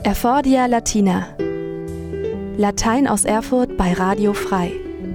Erfordia Latina. Latein aus Erfurt bei Radio Frei.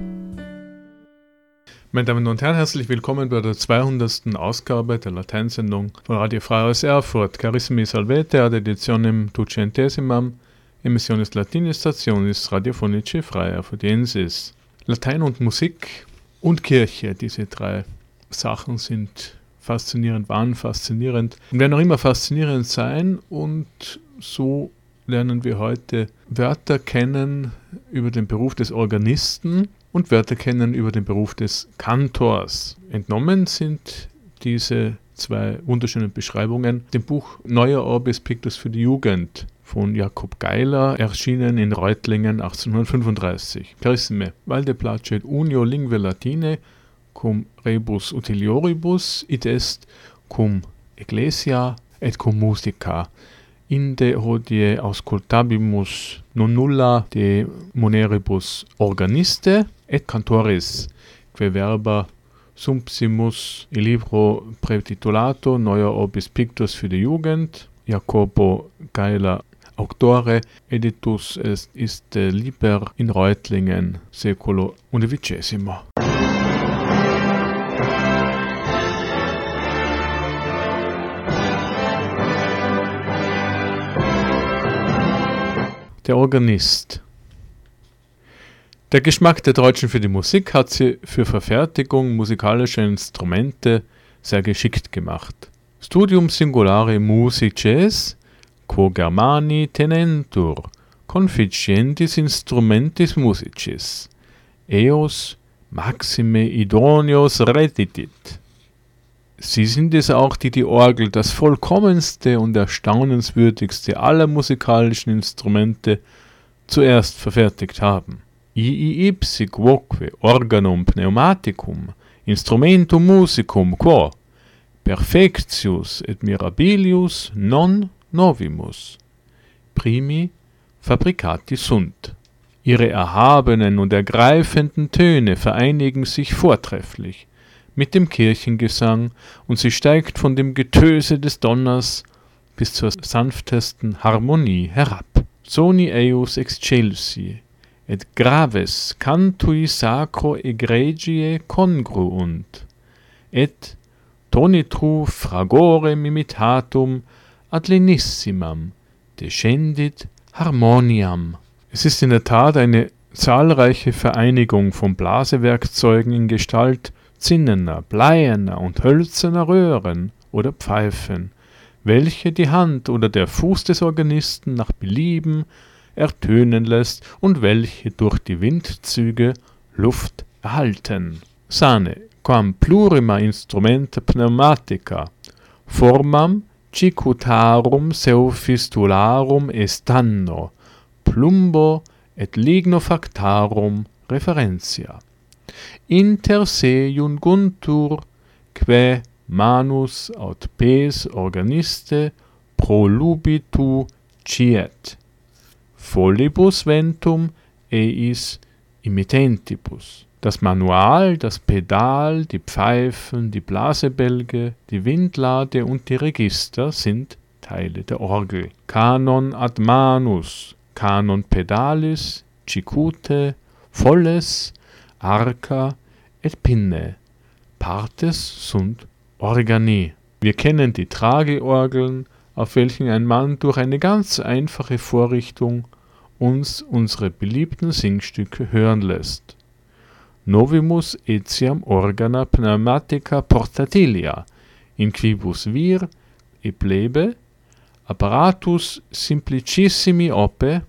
Meine Damen und Herren, herzlich willkommen bei der 200. Ausgabe der Lateinsendung von Radio Frei aus Erfurt. Carissimi salvete ad editionem 200 emissiones Latini stationis radiofonici Frei Erfurtiensis. Latein und Musik und Kirche, diese drei Sachen sind faszinierend, waren faszinierend und werden auch immer faszinierend sein, und so lernen wir heute Wörter kennen über den Beruf des Organisten und Wörter kennen über den Beruf des Kantors. Entnommen sind diese zwei wunderschönen Beschreibungen dem Buch Neuer Orbis Pictus für die Jugend von Jakob Geiler, erschienen in Reutlingen 1835. Carissime, valde placet unio lingue latine cum rebus utilioribus, id est cum ecclesia et cum musica. Inde hodie auscultabimus non nulla de moneribus organiste et cantoris, que verba sumpsimus il libro praetitulato Neuer Orbis Pictus für die Jugend, Jacobo Geiler auctore, editus ist liber in Reutlingen, seculo XI. Der Organist. Der Geschmack der Deutschen für die Musik hat sie für Verfertigung musikalischer Instrumente sehr geschickt gemacht. Studium singulare musices, quo Germani tenentur, conficientis instrumentis musicis, eos maxime idonios reditit. Sie sind es auch, die die Orgel, das vollkommenste und erstaunenswürdigste aller musikalischen Instrumente, zuerst verfertigt haben. Ii ipsi quoque organum pneumaticum, instrumentum musicum quo, perfectius et mirabilius non novimus, primi fabricati sunt. Ihre erhabenen und ergreifenden Töne vereinigen sich vortrefflich mit dem Kirchengesang, und sie steigt von dem Getöse des Donners bis zur sanftesten Harmonie herab. Soni eius excelsi, et graves cantui sacro egregie congruunt, et tonitru fragorem imitatum ad lenissimam descendit harmoniam. Es ist in der Tat eine zahlreiche Vereinigung von Blasewerkzeugen in Gestalt zinnener, bleierner und hölzerner Röhren oder Pfeifen, welche die Hand oder der Fuß des Organisten nach Belieben ertönen lässt und welche durch die Windzüge Luft erhalten. Sane, quam plurima instrumenta pneumatica, formam cicutarum seufistularum estanno, plumbo et ligno factarum referentia. Inter se junguntur, quae manus aut pes organiste prolubitu ciet, folibus ventum eis immitentibus. Das Manual, das Pedal, die Pfeifen, die Blasebälge, die Windlade und die Register sind Teile der Orgel. Canon ad manus, canon pedalis, cicute, folles, arca et pinne, partes sunt organi. Wir kennen die Trageorgeln, auf welchen ein Mann durch eine ganz einfache Vorrichtung uns unsere beliebten Singstücke hören lässt. Novimus etiam organa pneumatica portatilia, in quibus vir e plebe, apparatus simplicissimi ope,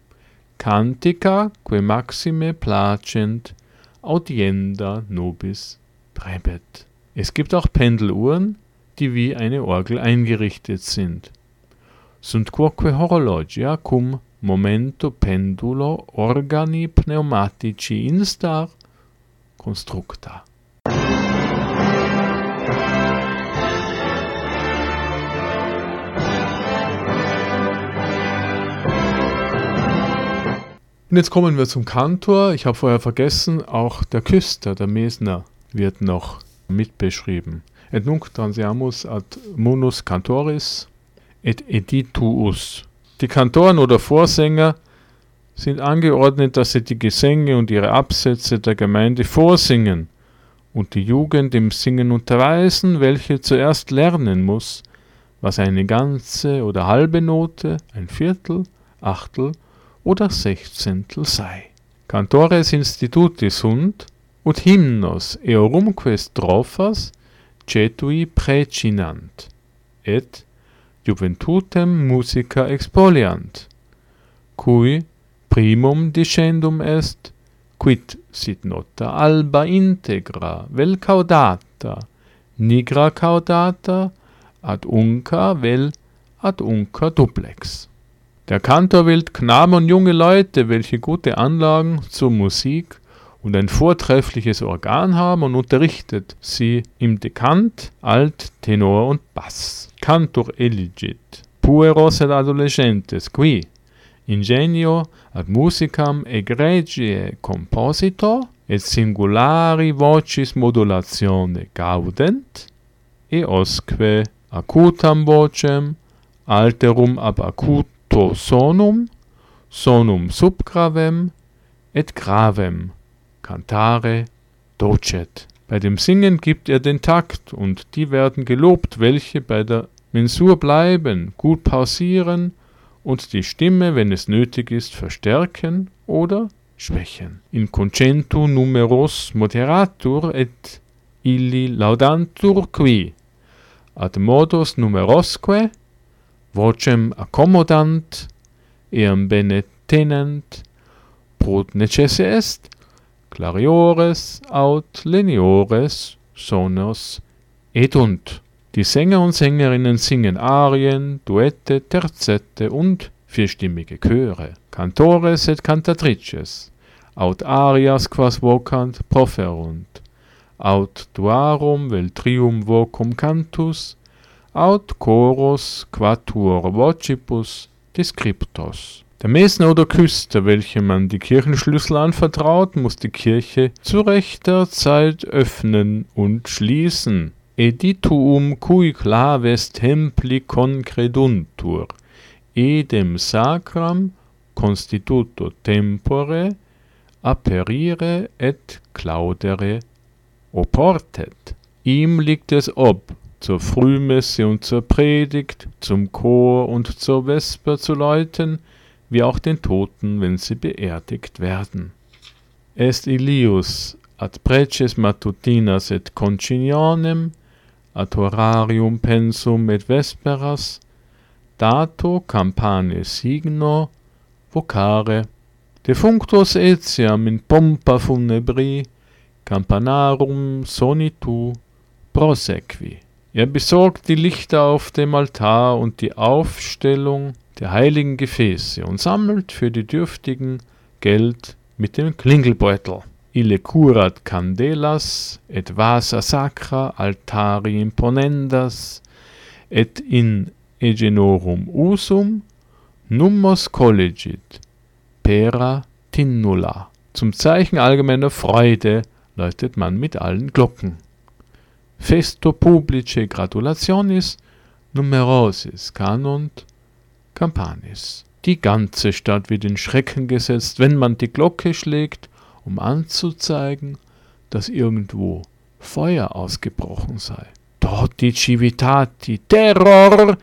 cantica quae maxime placent, audienda nobis prebet. Es gibt auch Pendeluhren, die wie eine Orgel eingerichtet sind. Sunt quoque horologia cum momento pendulo organi pneumatici instar constructa. Und jetzt kommen wir zum Kantor. Ich habe vorher vergessen, auch der Küster, der Mesner, wird noch mitbeschrieben. Et nunc transiamus ad munus cantoris et edituus Die Kantoren oder Vorsänger sind angeordnet, dass sie die Gesänge und ihre Absätze der Gemeinde vorsingen und die Jugend im Singen unterweisen, welche zuerst lernen muss, was eine ganze oder halbe Note, ein Viertel, Achtel oder Sechzehntel sei. Cantores institutis sunt, ut hymnos eorumque strophas cetui precinant, et juventutem musica expoliant, cui primum discendum est, quid sit nota alba integra vel caudata, nigra caudata, ad unca vel ad unca duplex. Der Kantor wählt Knaben und junge Leute, welche gute Anlagen zur Musik und ein vortreffliches Organ haben und unterrichtet sie im Dekant, Alt, Tenor und Bass. Cantor eligit pueros et adolescentes qui ingenio ad musicam egregiae compositor et singulari vocis modulatione gaudent, eosque acutam vocem alterum ab acuto sonum subgravem et gravem cantare docet. Bei dem Singen gibt er den Takt und die werden gelobt, welche bei der Mensur bleiben, gut pausieren und die Stimme, wenn es nötig ist, verstärken oder schwächen. In concentu numeros moderatur et illi laudantur qui ad modos numerosque vocem accommodant eam bene tenent prod necesse est clariores aut leniores sonos edunt. Die Sänger und Sängerinnen singen Arien, Duette, Terzette und vierstimmige Chöre. Cantores et cantatrices, aut arias quas vocant proferunt, aut duarum vel trium vocum cantus, aut choros quatuor vocibus descriptos. Der Mesner oder Küster, welchem man die Kirchenschlüssel anvertraut, muss die Kirche zu rechter Zeit öffnen und schließen. Edituum cui claves templi concreduntur, edem sacram constituto tempore aperire et claudere oportet. Ihm liegt es ob, zur Frühmesse und zur Predigt, zum Chor und zur Vesper zu läuten, wie auch den Toten, wenn sie beerdigt werden. Est illius ad preces matutinas et concinionem, ad horarium pensum et vesperas, dato campane signo vocare, defunctos etiam in pompa funebri, campanarum sonitu prosequi. Er besorgt die Lichter auf dem Altar und die Aufstellung der heiligen Gefäße und sammelt für die Dürftigen Geld mit dem Klingelbeutel. Ille curat candelas et vasa sacra altari imponendas et in egenorum usum nummos collegit pera tinnula. Zum Zeichen allgemeiner Freude läutet man mit allen Glocken. Festo publice gratulationis numerosis canunt campanis. Die ganze Stadt wird in Schrecken gesetzt, wenn man die Glocke schlägt, um anzuzeigen, dass irgendwo Feuer ausgebrochen sei. Toti civitati terror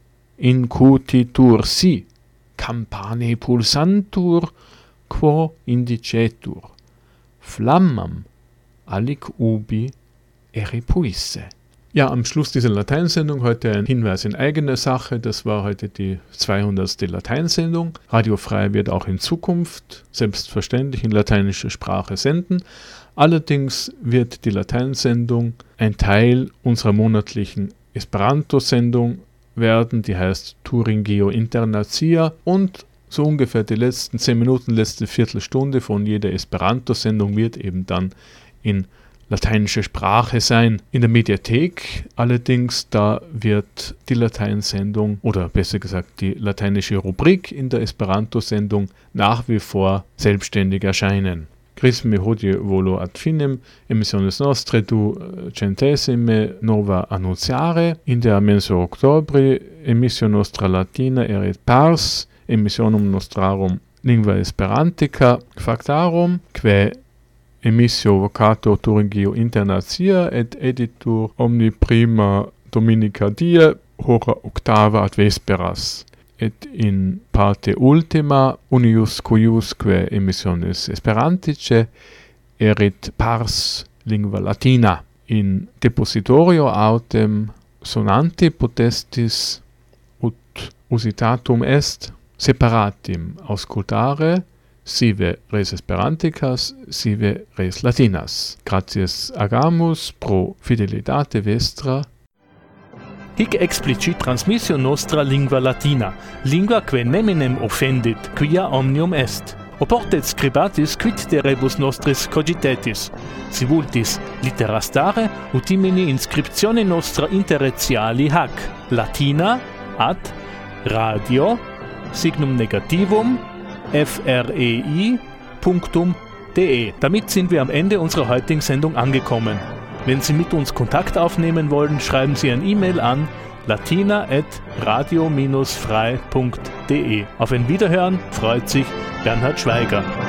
incutitur si, campane pulsantur quo indicetur, flammam alic ubi eripuisse. Ja, am Schluss dieser Lateinsendung heute ein Hinweis in eigener Sache. Das war heute die 200. Lateinsendung. Radio Frei wird auch in Zukunft selbstverständlich in lateinischer Sprache senden. Allerdings wird die Lateinsendung ein Teil unserer monatlichen Esperanto-Sendung werden, die heißt Thuringeo Internacia, und so ungefähr die letzten 10 Minuten, letzte Viertelstunde von jeder Esperanto-Sendung wird eben dann in lateinische Sprache sein. In der Mediathek allerdings, da wird die Lateinsendung, oder besser gesagt die lateinische Rubrik in der Esperanto-Sendung nach wie vor selbstständig erscheinen. Quis me hodie volo ad finem emissiones nostre du centesime nova annunciare, in der menso octobri emission nostra latina erit pars emissionum nostrarum lingua esperantica factarum, quae emissio vocator Thuringio internacia et editur omni prima dominica die hora octava ad vesperas, et in parte ultima unius cuiusque emissiones esperantice erit pars lingua latina. In depositorio autem sonanti potestis ut usitatum est separatim auscultare sive res esperanticas, sive res latinas. Gratias agamus pro fidelitate vestra. Hic explicit transmissio nostra lingua latina, lingua quae neminem offendit, quia omnium est. Oportet scribatis quid de rebus nostris cogitetis, si vultis littera stare, utimini inscriptione nostra interretiali hac, latina ad radio signum negativum frei.de. Damit sind wir am Ende unserer heutigen Sendung angekommen. Wenn Sie mit uns Kontakt aufnehmen wollen, schreiben Sie ein E-Mail an latina@radio-frei.de. Auf ein Wiederhören freut sich Bernhard Schweiger.